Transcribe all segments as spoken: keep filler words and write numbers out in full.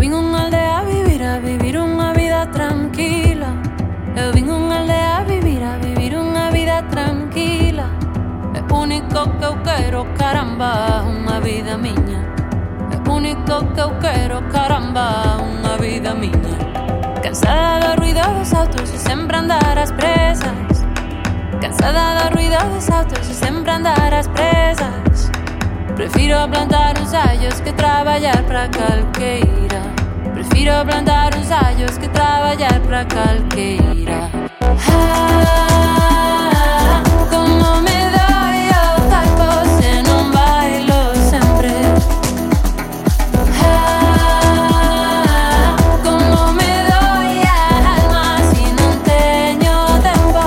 vim unha aldea a vivir, a vivir unha vida tranquila. Eu vim unha aldea a vivir, a vivir unha vida tranquila. É o único que eu quero, caramba, unha vida miña. É o único que eu quero, caramba, unha vida miña. Cansada do ruido dos autos e sempre andar ás presas. Cansada do ruido dos autos e sempre andar ás presas. Prefiro plantar uns allos que traballar para calqueira. Prefiro plantar uns allos que traballar para calqueira. Ah, como me dói o corpo se non bailo sempre. Ah, como me dói a alma se non teño tempo.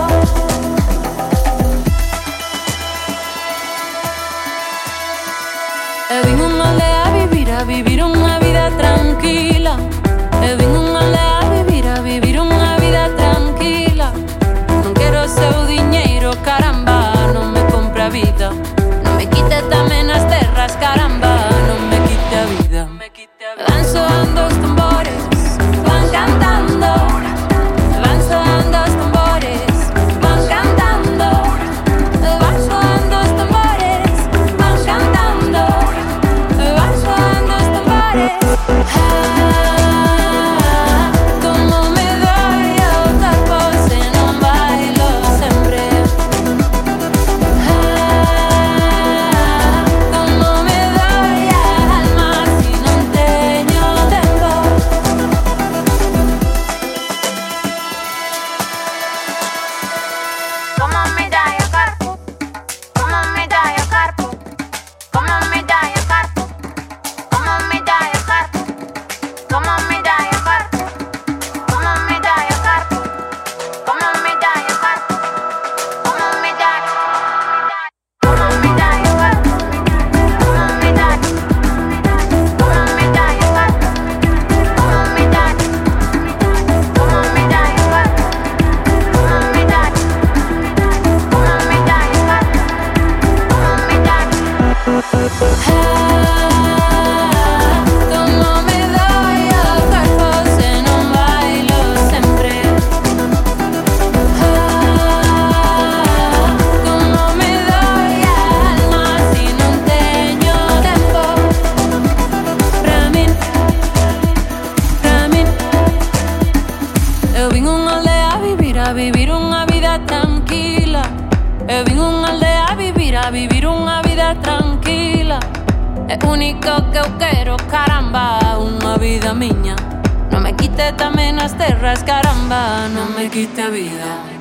Eu vim unha aldea a vivir, a vivir unha vida tranquila. Eu vim unha aldea a vivir, a vivir unha vida tranquila. Non quero seu diñeiro, caramba, non me compre a vida. Non me quite tamén as terras, caramba, non me quite a vida. Van soando os tambores, van cantando. Van soando os tambores, van cantando. Van soando os tambores, van cantando. Van soando os tambores. Ah, como me dói o corpo se non bailo sempre. Ah, como me dói a alma se non teño tempo. Como me dói o corpo, como me dói o corpo, como me dói o corpo, como me dói o corpo, como me dói o corpo, como me dói o corpo, como me dói o corpo, como me dói, como me dói o corpo, como me dói, como me dói o corpo, como me dói, como me dói o corpo, como me dói, como me dói o corpo, como me dói. Ah, como me dói o corpo se non bailo sempre. Ah, como me dói a alma se non teño tempo. Pra min, pra min. Eu vim unha aldea a vivir, a vivir unha vida tranquila. Eu vim unha aldea a vivir, a vivir unha vida tranquila. É o único que eu quero, caramba, unha vida miña. Non me quite tamén as terras, caramba, non me quite a vida.